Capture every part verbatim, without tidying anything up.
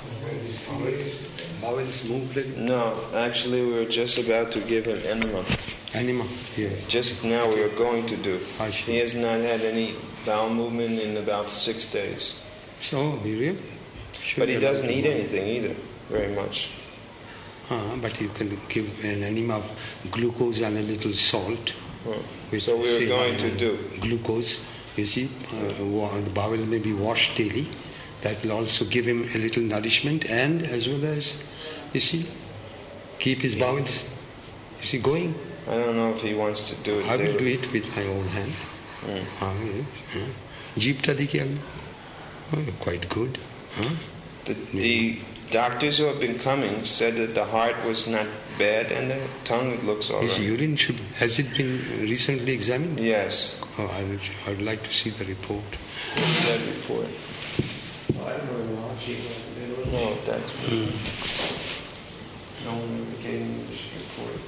Bowels moved? No, actually we were just about to give him enema. Enema, yeah. Just now we were going to do. I see. He has not had any bowel movement in about six days. So, really? But he doesn't eat anything either, very much. Uh, but you can give an enema of glucose and a little salt. Oh. So we were going to do. Glucose, you see, uh, wa- the bowel may be washed daily. That will also give him a little nourishment and as well as, you see, keep his bowels, you see, going. I don't know if he wants to do it. I will daily. do it with my own hand. Mm. Ah, yes. Jeepta dikhi oh, quite good. Huh? The, the doctors who have been coming said that the heart was not bad and the tongue it looks all His right. urine should, has it been recently examined? Yes. Oh, I would, I would like to see the report. What's that report? I don't know how she got No, that's Mm. no one ever gave me this report.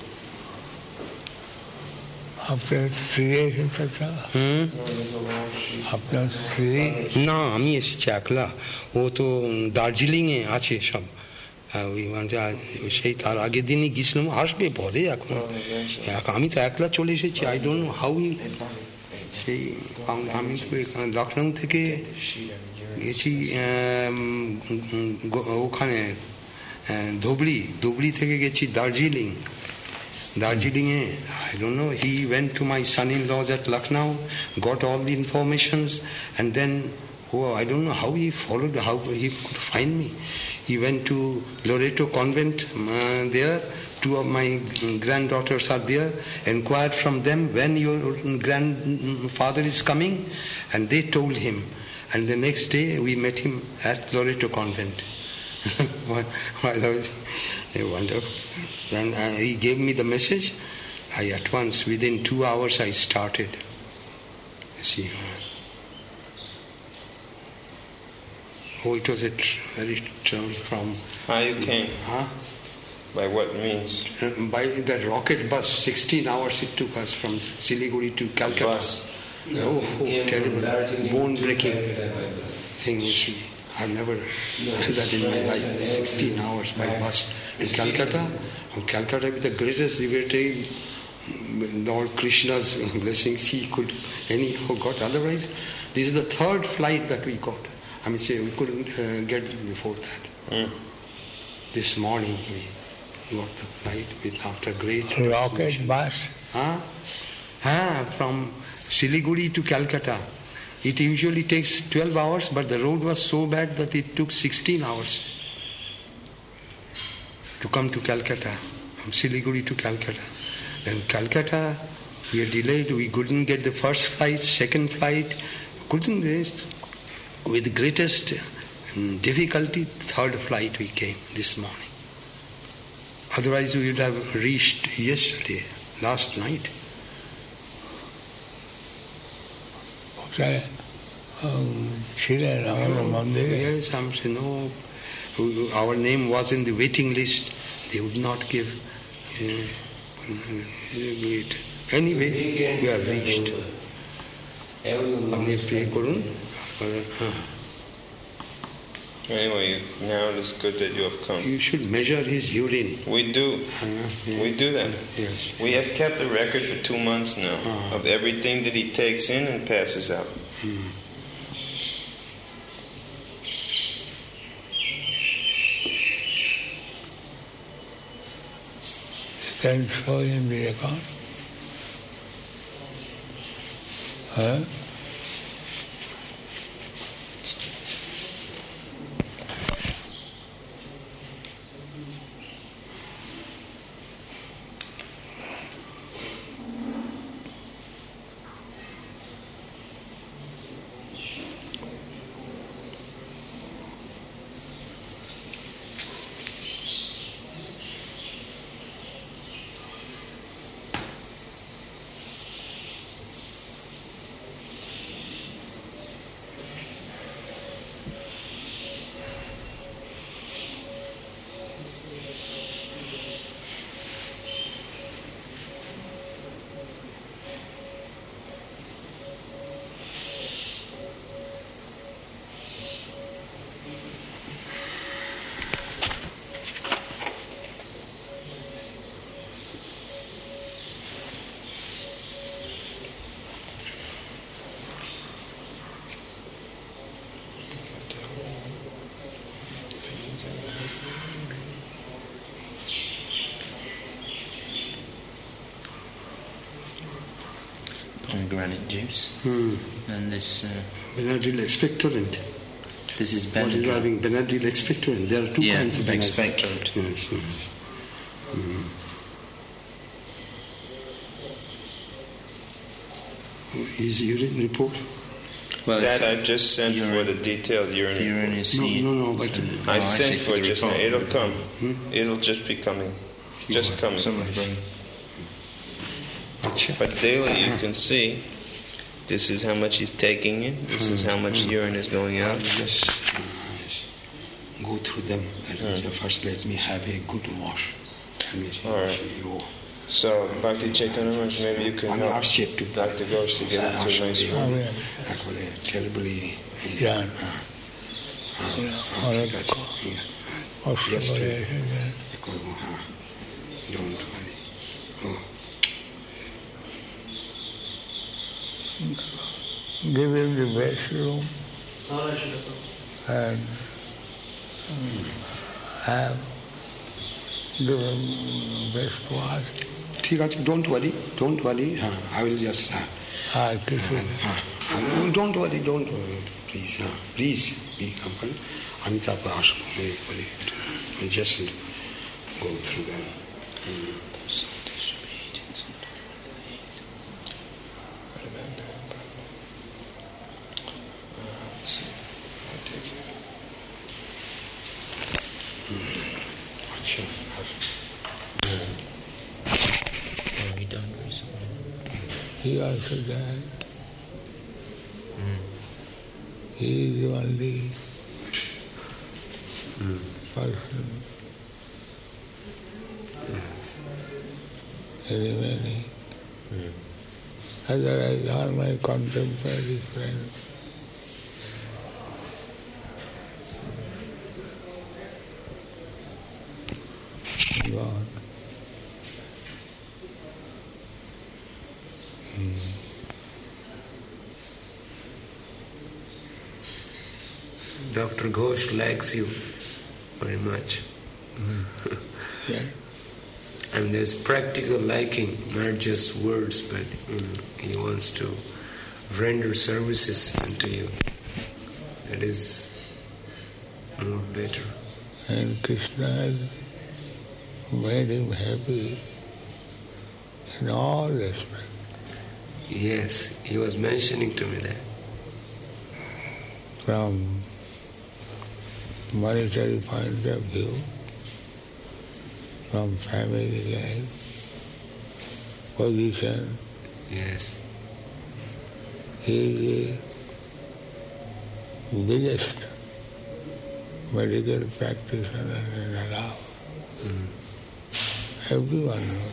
আপনার স্ত্রী এসেছে হুম No, there's a long sheet. আপনার স্ত্রী না আমি এসেছি একলা ও তো দার্জিলিংয়ে আছে সব আহ, ওই মানে আ- সেই তার আগের দিনই গেছিলাম আসবে পরে এখন Oh, eventually. এখন আমি তো একলা চলে এসেছি আই ডোন্ট নো হাউ সেই আম- আমি তো এখানে লখনৌ থেকে গেছি আম, গ- ওখানে আহ, ধুবড়ি ধুবড়ি থেকে গেছি দার্জিলিং দার্জিলিংয়ে I don't know, he went to my son-in-law's at Lucknow, got all the informations, and then, oh, I don't know how he followed, how he could find me. He went to Loreto Convent uh, there. Two of my granddaughters are there. Inquired from them when your grandfather is coming, and they told him. And the next day we met him at Loreto Convent. While I was, I wonder. Then uh, he gave me the message. I at once, within two hours, I started. You see. Oh, it was a tr- very travel from. How you came? Huh? By what means? Uh, by the rocket bus, sixteen hours it took us from Siliguri to Calcutta. Bus. Oh, oh terrible, bone-breaking thing. You see, I've never had that in my life. Sixteen hours by bus to Calcutta. From Calcutta, with the greatest devotee, Lord Krishna's blessings, he could anyhow got. Otherwise, this is the third flight that we got. I mean, say we couldn't uh, get before that. Mm. This morning we got the flight with after great rocket bus Huh? Ah, from Siliguri to Calcutta. It usually takes twelve hours, but the road was so bad that it took sixteen hours to come to Calcutta, from Siliguri to Calcutta. Then Calcutta, we are delayed, we couldn't get the first flight, second flight, couldn't get, with the greatest mm, difficulty, third flight we came this morning. Otherwise we would have reached yesterday, last night. কোথায় উম, ছিলেন আমার মন্দিরে Yes, I'm saying, no, our name was in the waiting list. They would not give. Uh, it. Anyway, we are reached. আপনি pray করুন। হ্যাঁ। Anyway, now it is good that you have come. You should measure his urine. We do. Uh, yeah. We do that. Yes. We have kept a record for two months now Ah. of everything that he takes in and passes out. Hmm. Can show him the account. Huh? Pomegranate juice. Hmm. And this. Uh, Benadryl expectorant. this is What is Benadryl. having Benadryl expectorant? There are two Yeah, kinds of Benadryl. expectorant. Yes, yes. Hmm. Is urine report? Well, That it's- I've just sent urine. for the detailed urine. urine is No, here. no, no, but- So- I Oh, sent see, for it the just now. report. It'll come. Hmm? It'll just be coming. Just coming. Someone's bringing. Acha. But daily you can see this is how much he's taking in, this is how much urine is going I'll out. just uh, go through them. And Hmm. so first let me have a good wash. Let me see. All right. Oh. So, Bhakti Chaitanya Maharaj, maybe you can আমি help আসছি একটু Doctor Ghosh to get into a nice room. আমি একবারে terribly জান অনেক ঠিক আছে হ্যাঁ কষ্ট করে এসেছেন। করবো হ্যাঁ ডোন্ট ওয়ারি ও Give him the best room Thought I should have come. and um, have give him best wash. ঠিক আছে ডোন্ট ওয়ারি ডোন্ট ওয়ারি হ্যাঁ আই উইল জাস্ট হ্যাঁ আর কিছু don't worry don't worry please হ্যাঁ প্লিজ বি কোম্পানি আমি তারপর আসবো এরপরে জাস্ট গো থ্রু দ্যাম আচ্ছা Are we done recently? he also died. He is the only person remaining. Otherwise, all my contemporary friends gone. Doctor Ghosh likes you very much. Yeah. I mean, there's practical liking, not just words, but you know, he wants to render services unto you. That is more better. And Krishna has made him happy in all respects. Yes, he was mentioning to me that. From monetary point of view, from family life, position, Yes, he is the biggest medical practitioner in Allahu. Everyone knows.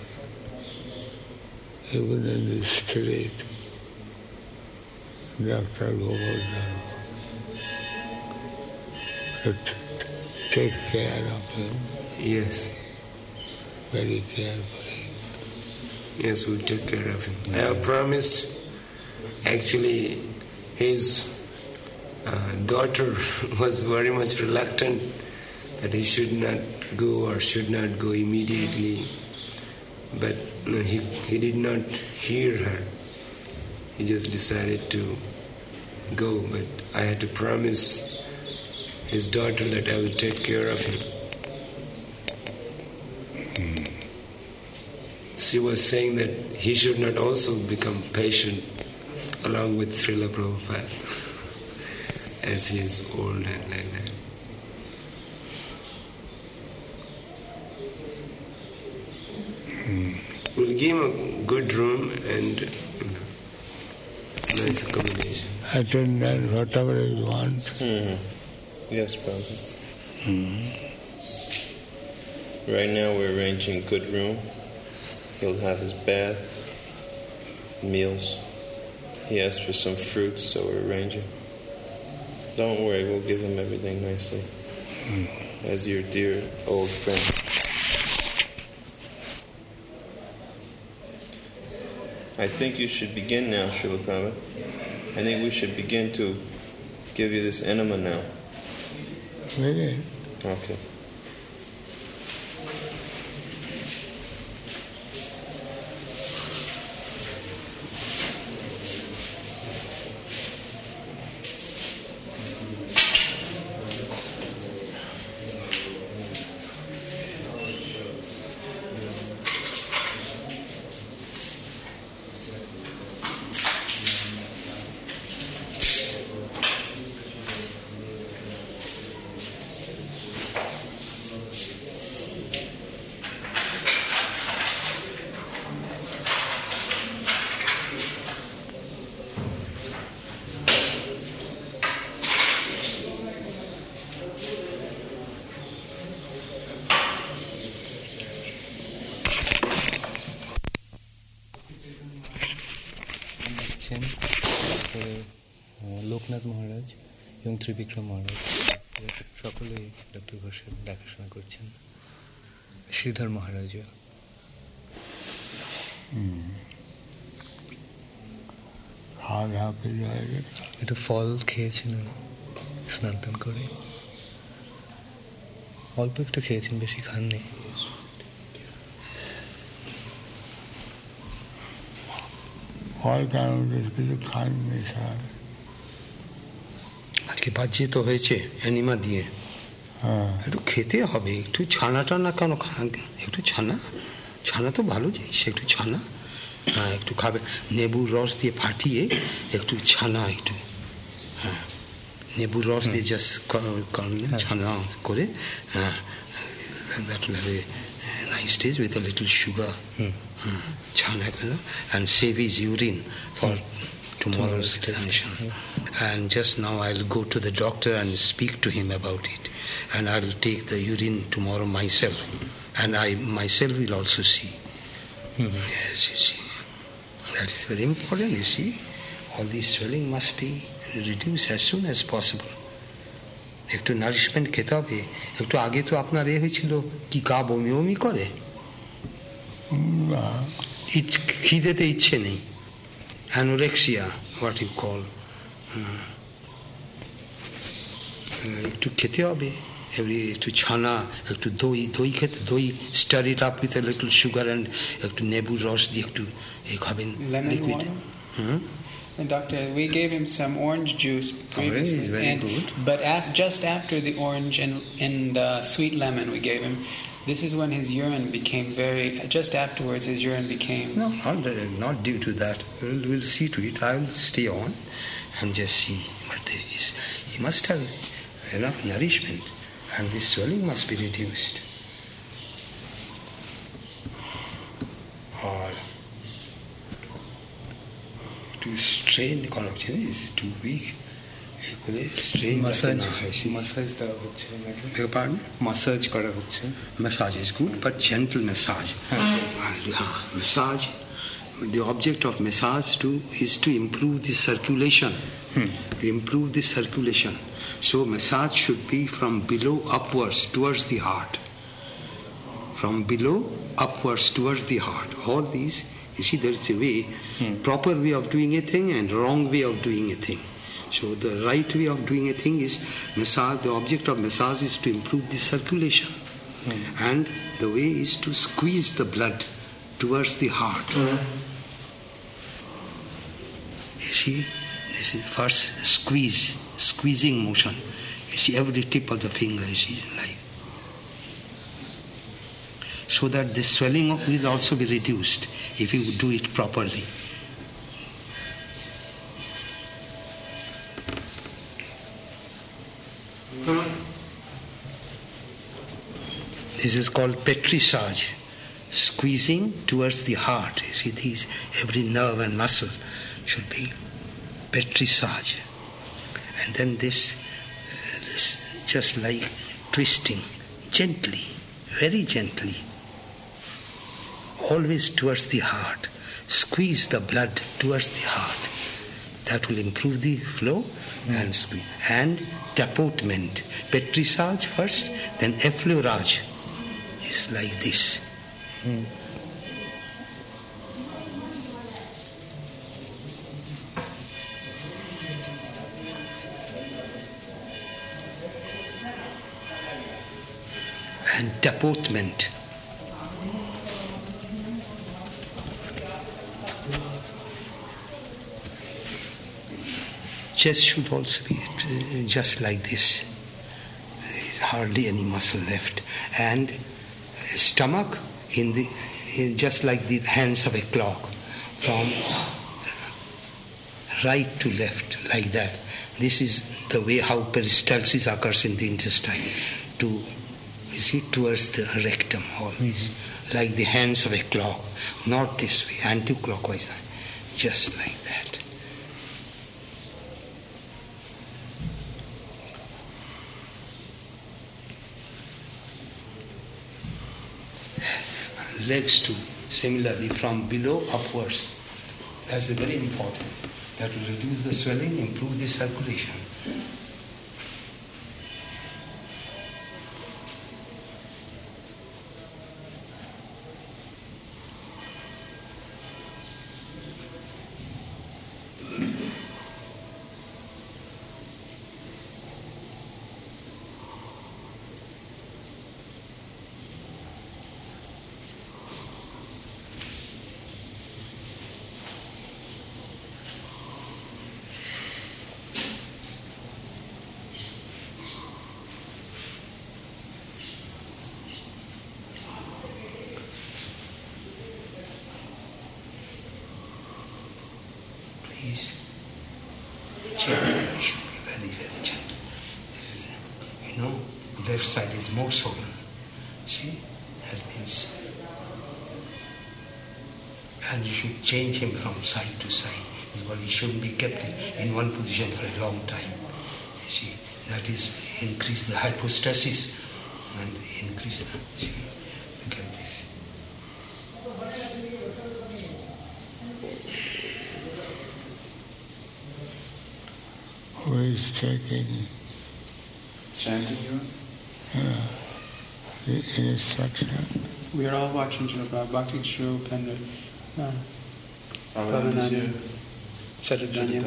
Even in the street, Doctor Govardhan to t- take care of him yes, very carefully. yes, we'll take care of him. I have promised, actually, his uh, daughter was very much reluctant that he should not go or should not go immediately. But no, he, he did not hear her. He just decided to go. But I had to promise his daughter that I will take care of him. She was saying that he should not also become patient along with Srila Prabhupada as he is old and like that. We'll give him a good room and you know, nice accommodation. Attendant, whatever you want. Mhm. Yes, Prabhupada. Right now we're arranging a good room. He'll have his bath, meals. He asked for some fruits, so we're arranging. Don't worry, we'll give him everything nicely. As your dear old friend. I think you should begin now, Srila Prabhupada. I think we should begin to give you this enema now. Really? Okay. দেখছেন লোকনাথ মহারাজ এবং ত্রিবিক্রম মহারাজ সকলেই doctor ঘোষের দেখাশোনা করছেন। শ্রীধর মহারাজও একটু ফল খেয়েছেন স্নান টান করে, অল্প একটু খেয়েছেন, বেশি খাননি। ফল কেন কিছু খাননি স্যার? আজকে বাজ্যে তো হয়েছে অ্যানিমা দিয়ে, হ্যাঁ একটু খেতে হবে। একটু ছানা টানা কেন খান, একটু ছানা, ছানা তো ভালো জিনিস, একটু ছানা হ্যাঁ একটু খাবে, লেবুর রস দিয়ে ফাটিয়ে একটু ছানা, একটু হ্যাঁ লেবুর রস দিয়ে জাস্ট ছানা করে, হ্যাঁ that will have a nice taste with a little sugar. Hmm. Chana and save his urine for tomorrow's examination. And just now I'll go to the doctor and speak to him about it. And I'll take the urine tomorrow myself. And I myself will also see. Mm-hmm. Yes, you see. That is very important, you see. All this swelling must be reduced as soon as possible. একটু nourishment খেতে হবে। একটু আগে তো আপনার এ হয়েছিল কি, গা বমি বমি করে, খিদেতে ইচ্ছে নেই, অ্যানোরেক্সিয়া হোয়াট ইউ কল। একটু খেতে হবে, একটু ছানা, একটু দই, দই খেতে, দই stir it up with a little sugar and একটু লেবুর রস দিয়ে একটু এ খাবেন, লিকুইড। হুম Doctor, we gave him some orange juice previously, oh, very and, good. but at, just after the orange and, and uh, sweet lemon we gave him, this is when his urine became very, just afterwards his urine became... No, not, not due to that. We'll, we'll see to it. I will stay on and just see. But there is, he must have enough nourishment and this swelling must be reduced. Or to strain connection is too weak. Strain massage massage দেওয়া হচ্ছে, pardon? Massage করা হচ্ছে। Massage is good, but gentle massage. Uh, massage. The object of massage too is to improve the circulation. Hmm. To improve the circulation. So massage should be from below upwards towards the heart. From below upwards towards the heart. All these, you see, there is a way, hmm. proper way of doing a thing and wrong way of doing a thing. So the right way of doing a thing is massage. The object of massage is to improve the circulation. Mm. And the way is to squeeze the blood towards the heart. Mm. You see, this is first squeeze, squeezing motion. You see, every tip of the finger, you see, like. So that the swelling will also be reduced if you do it properly. This is called petrissage, squeezing towards the heart. You see, these, every nerve and muscle should be petrissage. And then this, uh, this just like twisting, gently, very gently, always towards the heart. Squeeze the blood towards the heart. That will improve the flow mm. and squeeze. And tapotement. Petrissage first, then effleurage. Is like this. Hmm. and deportment. Chest should also be uh, just like this. There's hardly any muscle left. And stomach in the in just like the hands of a clock, from right to left, like that. This is the way how peristalsis occurs in the intestine, to, you see, towards the rectum, always, mm-hmm. like the hands of a clock, not this way, anti-clockwise, just like that. Legs too, similarly from below upwards. That's very important. That will reduce the swelling, improve the circulation. Please, gentle, should be very, very gentle. This is, you know, left side is more swollen. See, that means, and you should change him from side to side. His body shouldn't be kept in one position for a long time. You see, that is increase the hypostasis and increase the. See, look at this. Who is taking chanting you? uh, the instruction? We are all watching Srila Bhakti Swarup and uh, Bhavananda, Sajadanya.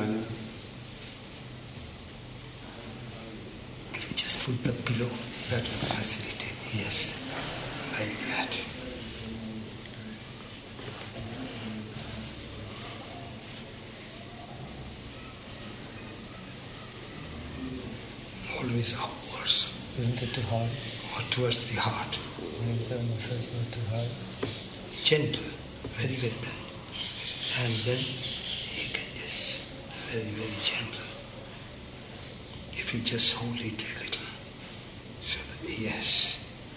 If you just put the pillow, that will facilitate. Yes, like that. Always upwards. Isn't it too hard? Or towards the heart. Is the massage not too hard? Gentle, very, very gentle. And then you can just very, very gentle. If you just hold it a little. So that, yes.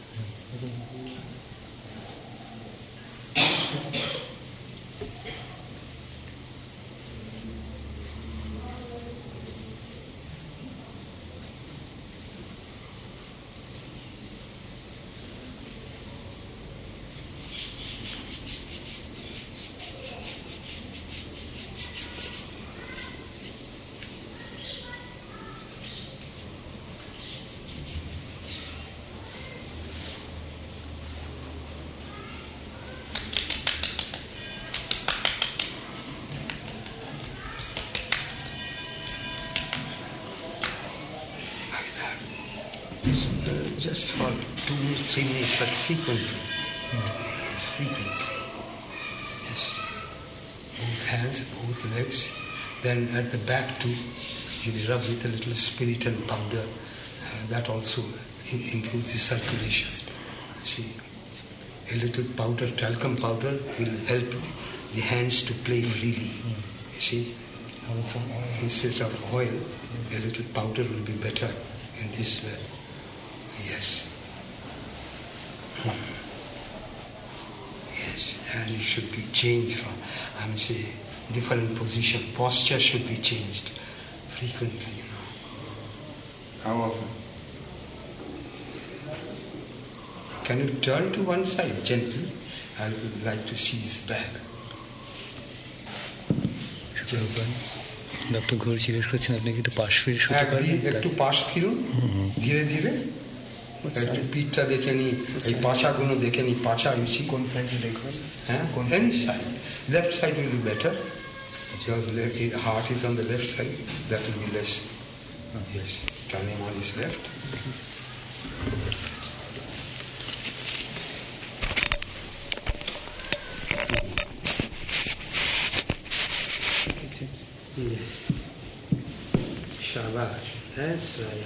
Just for two minutes, three minutes, but frequently. Yes, frequently. Yes. Both hands, both legs. Then at the back too, you rub with a little spirit and powder. Uh, that also improves the circulation. See, a little powder, talcum powder, will help the hands to play freely. You see, instead of oil, a little powder will be better in this way. Yes. Hmm. Yes, and it should be changed from, I mean, say, different position. Posture should be changed frequently, you know. How often? Can you turn to one side gently? I would like to see his back. Doctor Ghosh জিজ্ঞেস করছেন আপনি কি একটু পাশ ফিরে শুতে পারবেন একটু পাশ ফিরুন ধীরে ধীরে একটু পিঠটা দেখে নি এই পাছাগুলো দেখে নি পাছা ইউসি কোন সাইডে দেখবেন হ্যাঁ any side left side will be better because the heart is on the left side that will be less yes turning on his left Shabash. That's right.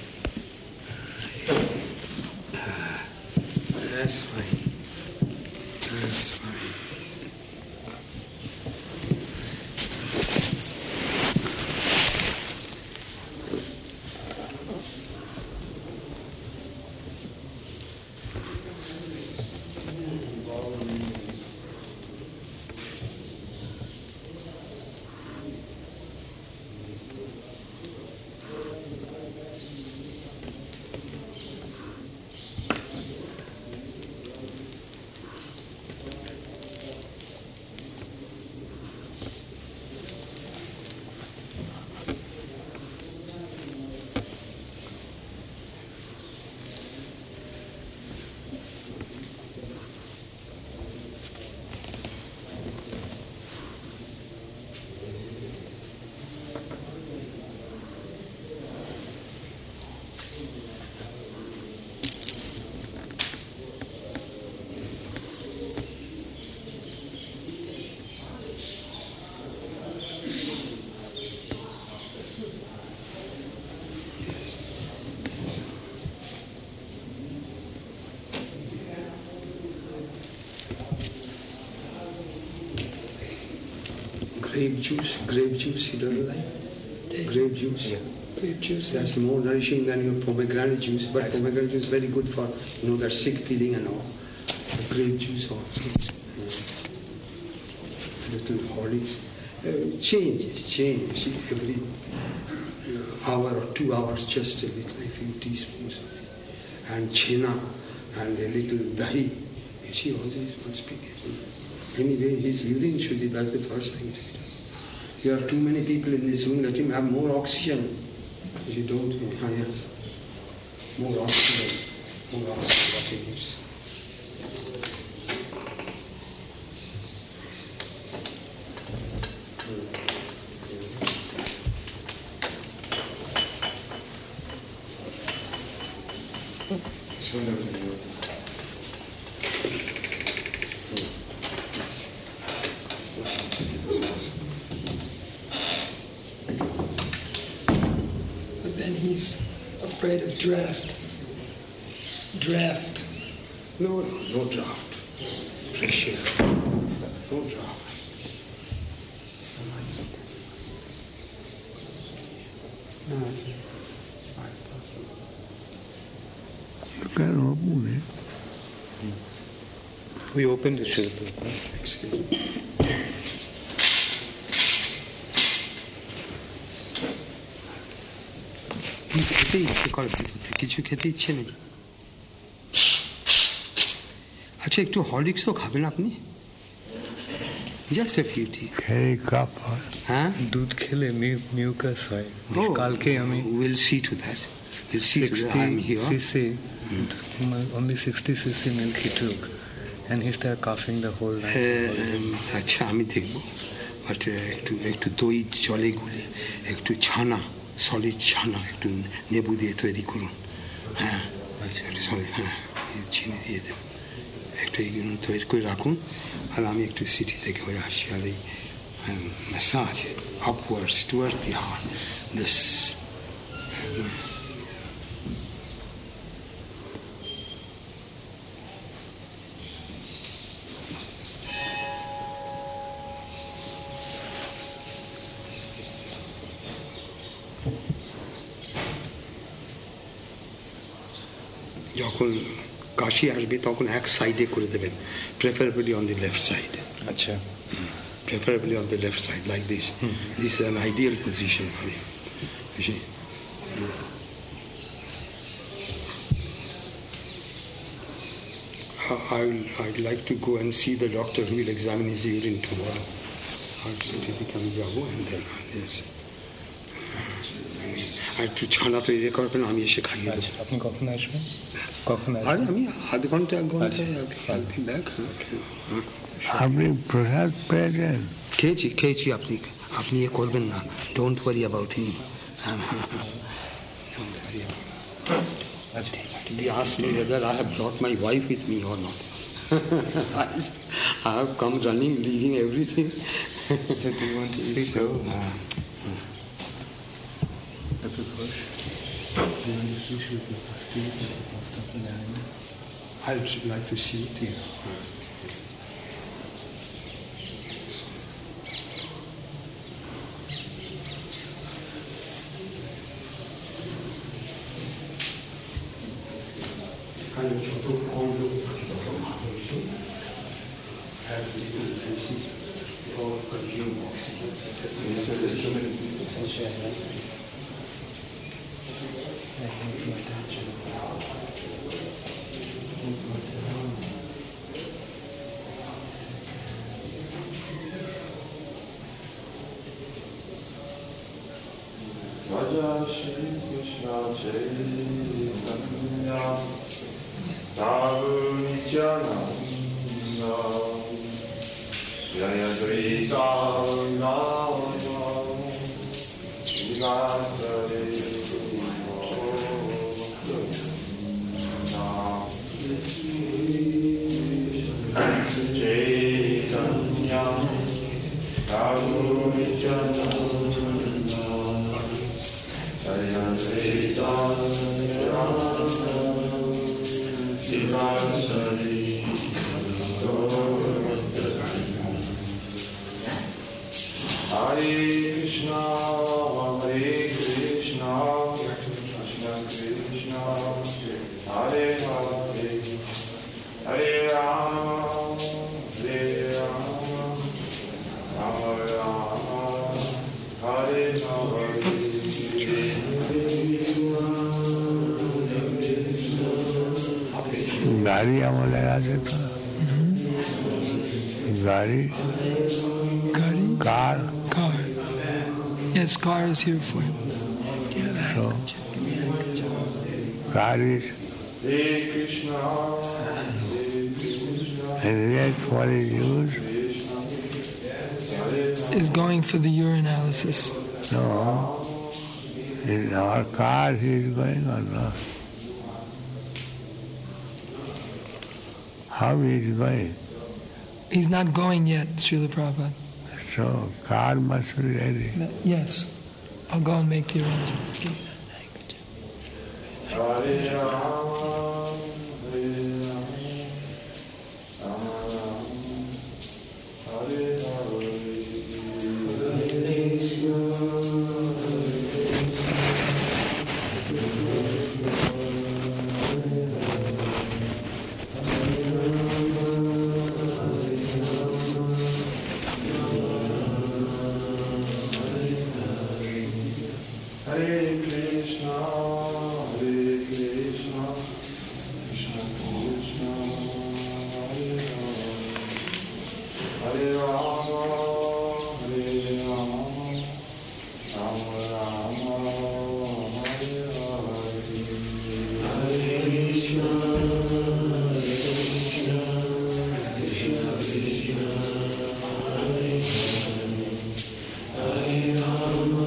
Ah, that's fine. That's fine. Grape juice, grape juice, you don't like? Grape juice. Yeah. Grape juice, that's more nourishing than your pomegranate juice, but Nice. pomegranate juice is very good for, you know, that sick feeling and all. Grape juice also. Uh, little Horlicks. Uh, changes, change. See, every uh, hour or two hours, just a little, a few teaspoons of it. And chena, and a little dahi. You see, all these must be given. Anyway, his urine should be, that's the first thing. There are too many people in this room, let him have more oxygen. If you don't, ah, yes. More oxygen, more oxygen, what he needs. So never knew it. But then he's afraid of draft. Draft. No, no, no draft. Pressure. No draft. No, it's, as far as possible. You can open it. We opened it, Srila Prabhupada. Excuse me. কি খেতে ইচ্ছে করে ভেতরে কিছু খেতে ইচ্ছে নেই আচ্ছা একটু হরলিক্স তো খাবেন আপনি just a few tea Carry cup or হ্যাঁ দুধ খেলে মিউকাস হয় কালকে আমি will see to that will see to that I am sixty here cc only sixty cc milk he took and he started coughing the whole night. আচ্ছা আমি দেখব but একটু একটু দই জলে গুলে একটু ছানা সলিড ছানা একটু লেবু দিয়ে তৈরি করুন হ্যাঁ একটু সলিড হ্যাঁ চিনি দিয়ে দেবেন একটু এইগুলো তৈরি করে রাখুন আর আমি একটু সিটি থেকে হয়ে আসছি আর এই massage upwards towards the heart this যখন কাশি আসবে তখন এক সাইডে করে দেবেন preferably on the left side আচ্ছা preferably on the left side like this this is an ideal position for him you see I will I'd like to go and see the doctor who will examine his urine tomorrow I'll sit become যাবো and then yes আর একটু ছানা তৈরি করবেন আমি এসে খাইয়ে দেবো আপনি কখন আসবেন কখন আর আসবেন আমি আধ ঘন্টা এক ঘন্টায় I'll be back আপনি প্রসাদ পেয়েছেন খেয়েছি খেয়েছি আপনি আপনি এ করবেন না don't worry about me He asked me whether I have brought my wife with me or not. I have come running, leaving everything. So do you want to see So, Dr. Ghosh? usually people speak and most of the time. I'd like to see it. Yeah. kind of ছোট কমলো has little basic for consume oxygen. It's an instrument essential aspect. Raja Shri Krishna Chaitanya Prabhu Nityananda Jaya Advaita Gadadhara Srivasari Chaitanya Prabhu Nityananda Hare Krishna, Hare Krishna, Krishna Krishna, Hare Hare, Hare Rama, Hare Rama, Rama Rama, Hare Hare. गाड़ी हमें लगा देता गाड़ी Gari? Car Car. Yes, car is here for him. so car is Hare Krishna, Hare Krishna, and yet what is used Is going for the urinalysis. no in our car he is going or not how he is going He's not going yet, Srila Prabhupada. so car must be ready Yes. I'll go and make the arrangements. Hare Rama, Hare Rama, Rama Rama, Hare Hare Krishna, Hare Krishna, Krishna Krishna, Hare Hare, Hare Rama, Hare Rama, Rama Rama, Hare Hare, Hare Krishna, Hare Krishna, Krishna Krishna, Hare Hare, Hare Rama.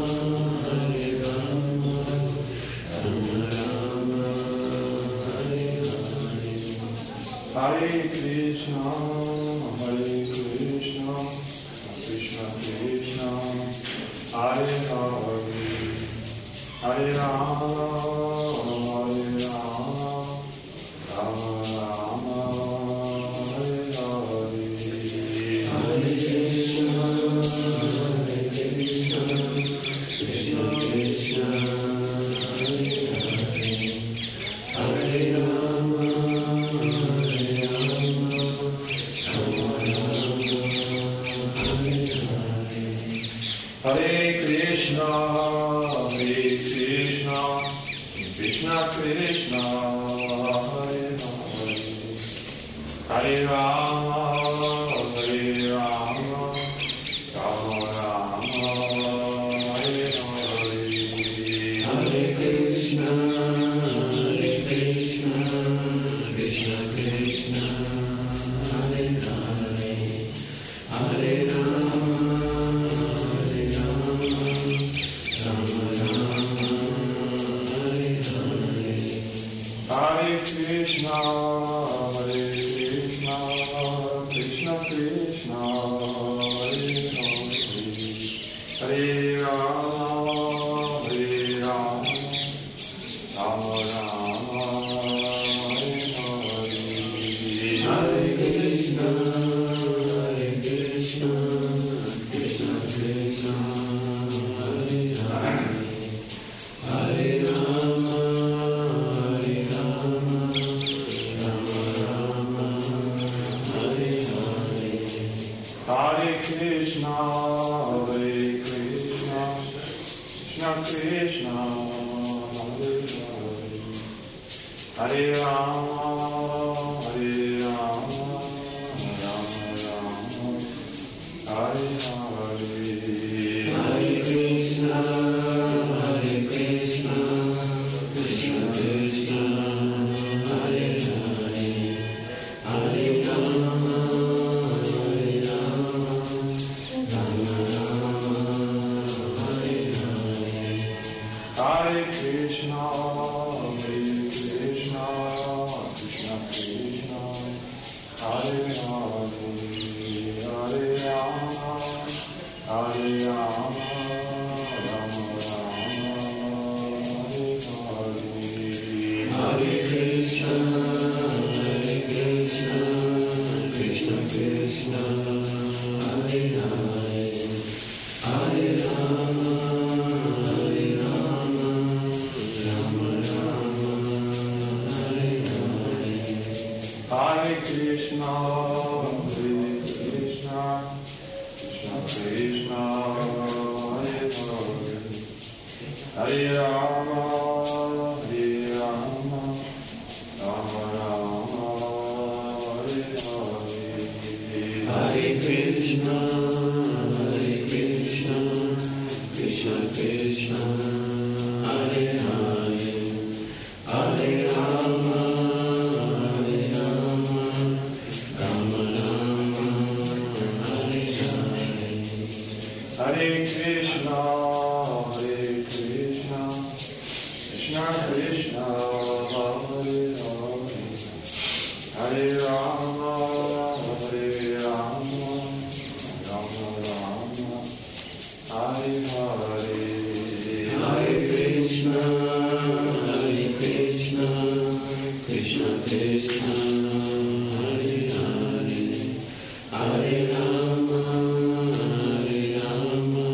Hare Krishna, Hare Krishna, Krishna Krishna, Hare Hare, Hare Rama, Hare Rama, Rama Rama, Hare Hare, Hare Krishna, Hare Krishna, Krishna Krishna, Hare Hare, Hare Rama. Hare Krishna, Hare Krishna, Krishna Krishna, Hare Hare, Hare Rama, Hare Rama, Rama Rama, Hare Hare, Hare Krishna, Hare Krishna, Krishna Krishna, Hare Hare, Hare Rama. Hare Krishna, Hare Krishna, Krishna Krishna, Hare Hare, Hare Rama, Hare Rama, Rama Hare Krishna, Hare Krishna, Krishna Krishna, Hare Hare, Hare Rama, Hare Rama, Rama Rama, Hare Hare, Hare Krishna, Hare Krishna, Krishna Krishna, Hare Hare, Hare Rama, Hare Rama, Rama Rama, Hare Hare, Hare Krishna, Hare Krishna, Krishna Krishna, Hare Hare, Hare Rama, Hare Rama, Rama Rama, Hare Hare, Hare Krishna, Hare Krishna, Krishna Krishna, Hare Hare, Hare Rama, Hare Rama,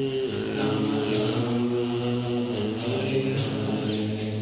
Rama Rama, Hare Hare.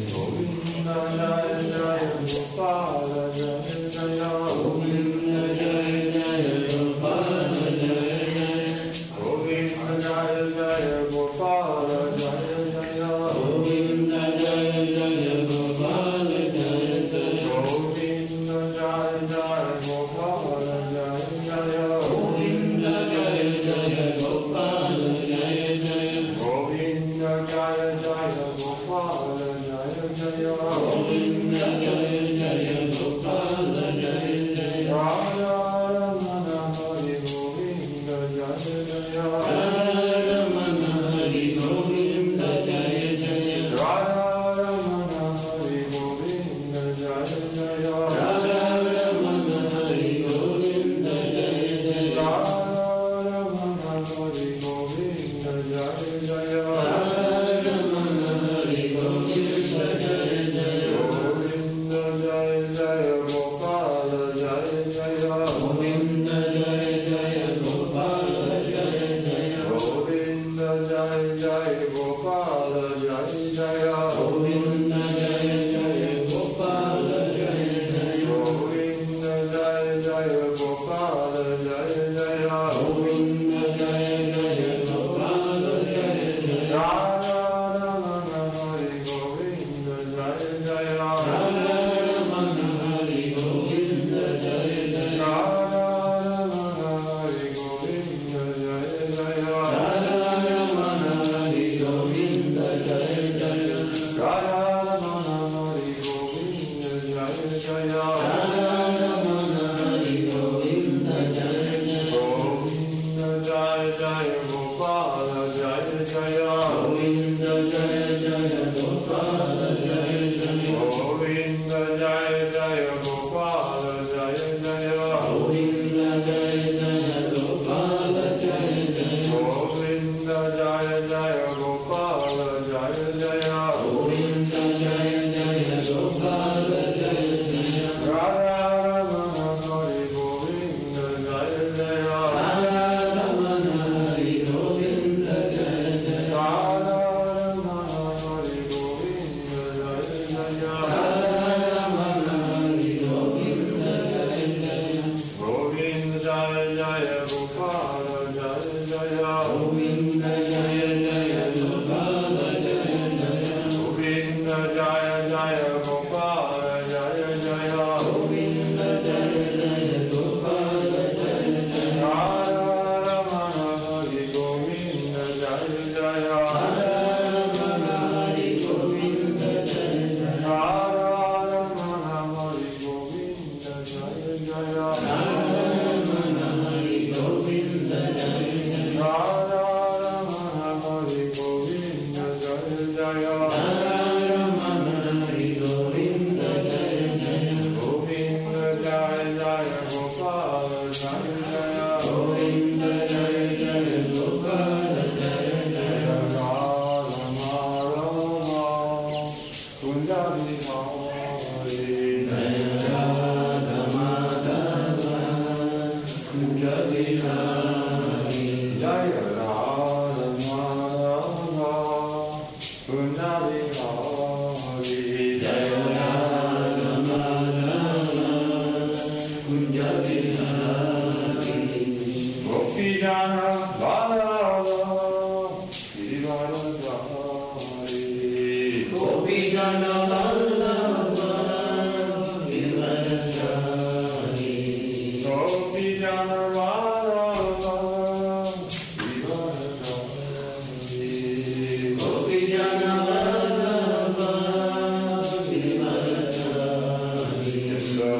Govinda Jaya Jaya Gopala Jaya Jaya, Govinda Jaya Jaya Gopala Jaya Jaya, Govinda Jaya Jaya Gopala Jaya Jaya, Govinda Jaya Jaya Gopala Jaya Jaya, Govinda Jaya Jaya Gopala Jaya Jaya, Govinda Jaya Jaya Gopala Jaya Jaya, Govinda Jaya Jaya Gopala Jaya Jaya, Govinda Jaya Jaya Gopala Jaya Jaya, Radha Ramana Hari Govinda Jaya Jaya, Radha Ramana Hari Govinda Jaya Jaya, Radha Ramana Hari Govinda Jaya Jaya, Radha Ramana Hari Govinda Jaya Jaya, Radha Ramana Hari Govinda Jaya Jaya, Radha Ramana Hari Govinda Jaya Jaya, Govinda Jaya Jaya Gopala Jaya Jaya, Govinda Jaya Jaya Gopala Jaya Jaya, Govinda Jaya Jaya Gopala Jaya Jaya, Govinda Jaya Jaya Gopala Jaya Jaya, Govinda Jaya Jaya Gopala Jaya Jaya, Govinda Jaya Jaya Gopala Jaya Jaya, Radha Ramana Hari Govinda Jaya Jaya, Radha Ramana Hari Govinda Jaya Jaya, Radha Ramana Hari Govinda Jaya Jaya, Radha Ramana Hari Govinda Jaya Jaya, Radha Ramana Hari Govinda Jaya Jaya, Radha Ramana Hari Govinda Jaya Jaya, Govinda Jaya Jaya Gopala Jaya Jaya, Govinda Jaya Jaya Gopala Jaya Jaya, Govinda Jaya Jaya Gopala Jaya Jaya, Govinda Jaya Jaya Gopala Jaya Jaya, Govinda Jaya Jaya Gopala Jaya Jaya, Govinda Jaya Jaya Gopala Jaya Jaya, Radha Ramana Hari Govinda Jaya Jaya, Radha Ramana Hari Govinda Jaya Jaya, Radha Ramana Hari Govinda Jaya Jaya, Radha Ramana Hari Govinda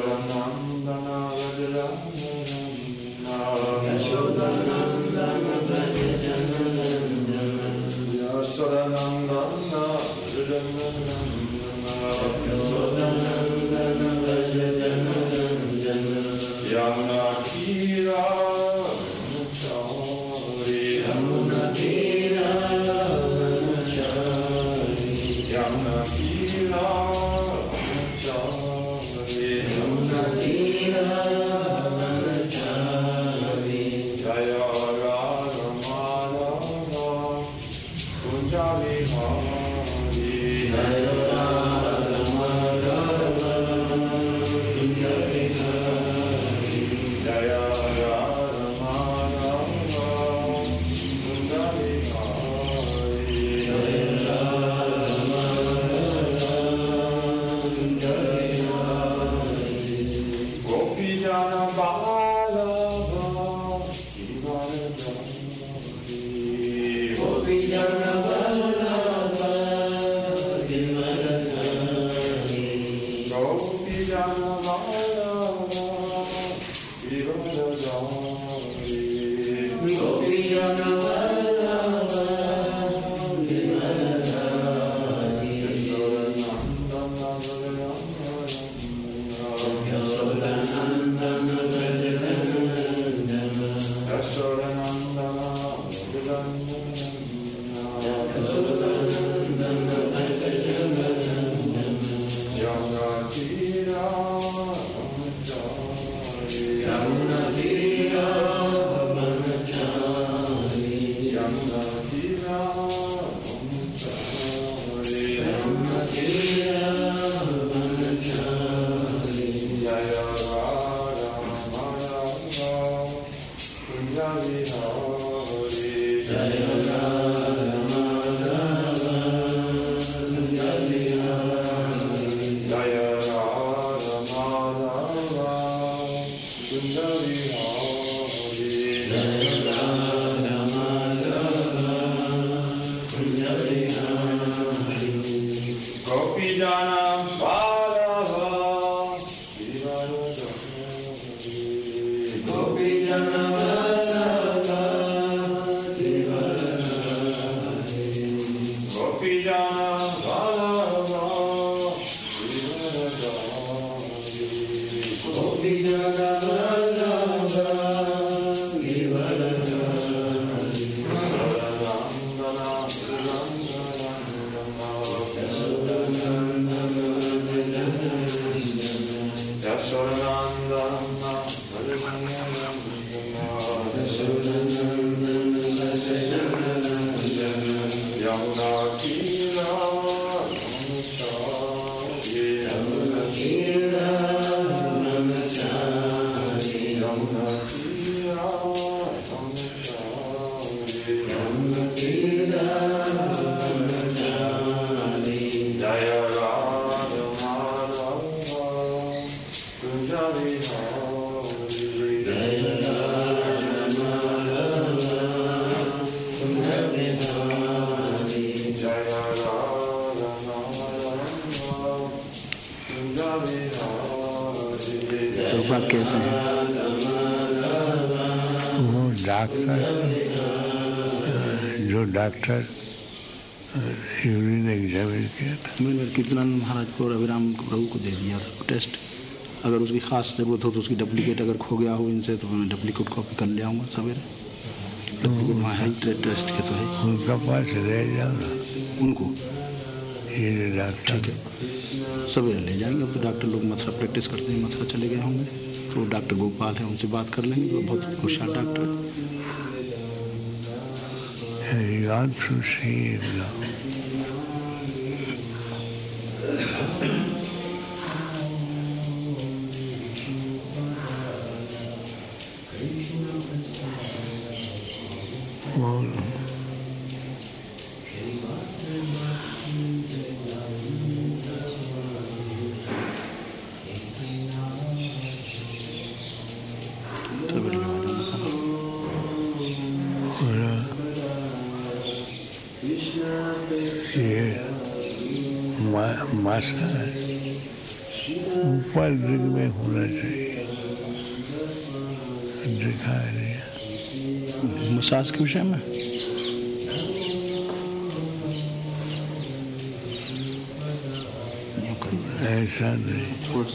doctor urine examine किया था। मैंने कीर्तनानंद महाराज को रविराम प्रभु को दे दिया था test. अगर उसकी खास जरूरत हो तो उसकी डुप्लीकेट अगर खो गया हो इनसे तो मैं डुप्लीकेट कॉपी कर ले आऊँगा सवेरे। डुप्लीकेट वहाँ है टेस्ट के तो है। उनका पास ले जाऊँगा उनको ये डॉक्टर ठीक है सवेरे ले जाएंगे। अब तो डॉक्टर लोग मथुरा प्रैक्टिस करते हैं, मथुरा चले गए होंगे तो डॉक्टर गोपाल है उनसे बात कर लेंगे। वो बहुत होशियार doctor. You want to see it now. ये मासा ऊपर दिल में होना चाहिए, देखा नहीं। मसाज के विषय में ऐसा नहीं।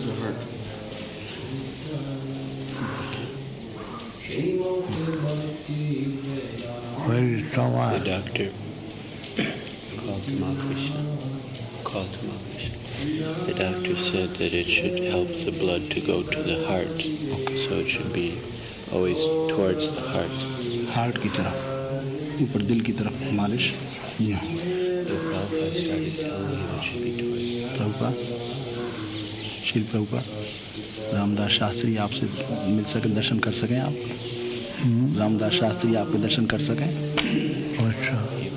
Very trauma. The doctor called him Krishna. Called him Krishna. The doctor said that it should help the blood to go to the heart, so it should be always towards the heart. Heart की तरफ, ऊपर दिल की तरफ मालिश। जी हाँ। The Prabhupada started telling him it should be towards. Prabhupada, Shri Prabhupada, Ramdas Shastri आपसे मिल सके, दर्शन कर सकें आप? रामदास शास्त्री आपके दर्शन कर सकें? अच्छा।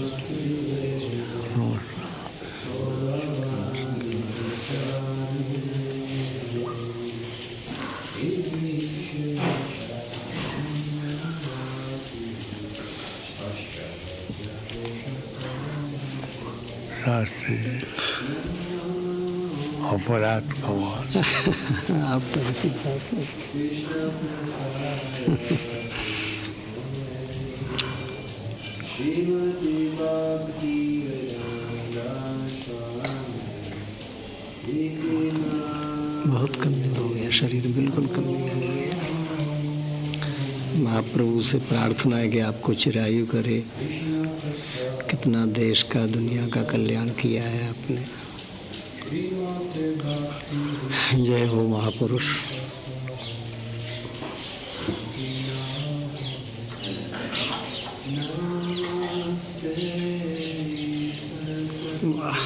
शास्त्री अपराध कौन? आप तो ऐसी बात है। बहुत कमजोर हो गया शरीर, बिल्कुल कमजोर हो गया। महाप्रभु से प्रार्थना है कि आपको चिरायु करे। कितना देश का, दुनिया का कल्याण किया है आपने। जय हो महापुरुष। वाह।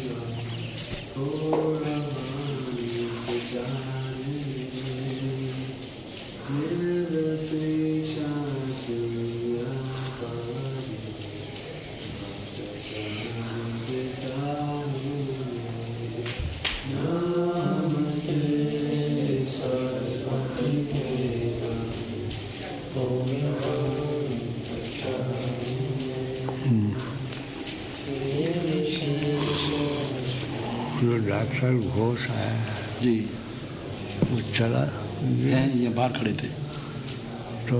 जो डॉक्टर घोष आया जी, वो चला हैं, ये बाहर खड़े थे तो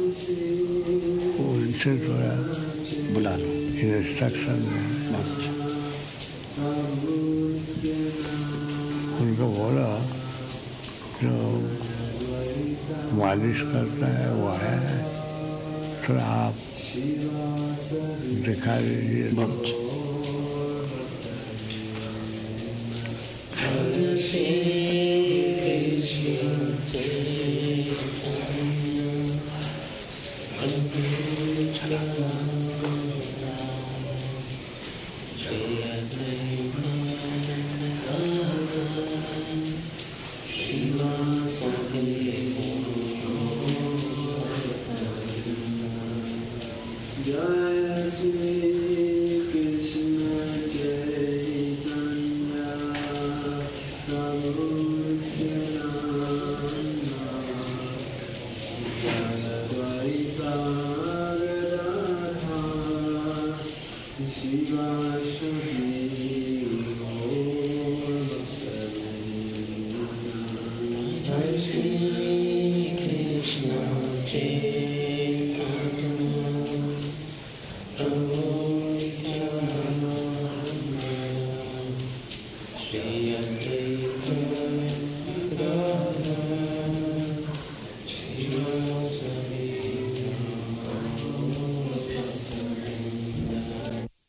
उनसे थोड़ा बुला लो। इंस्ट्रक्शन में उनको बोला जो मालिश करता है वो आया है, थोड़ा आप दिखा दीजिए। बहुत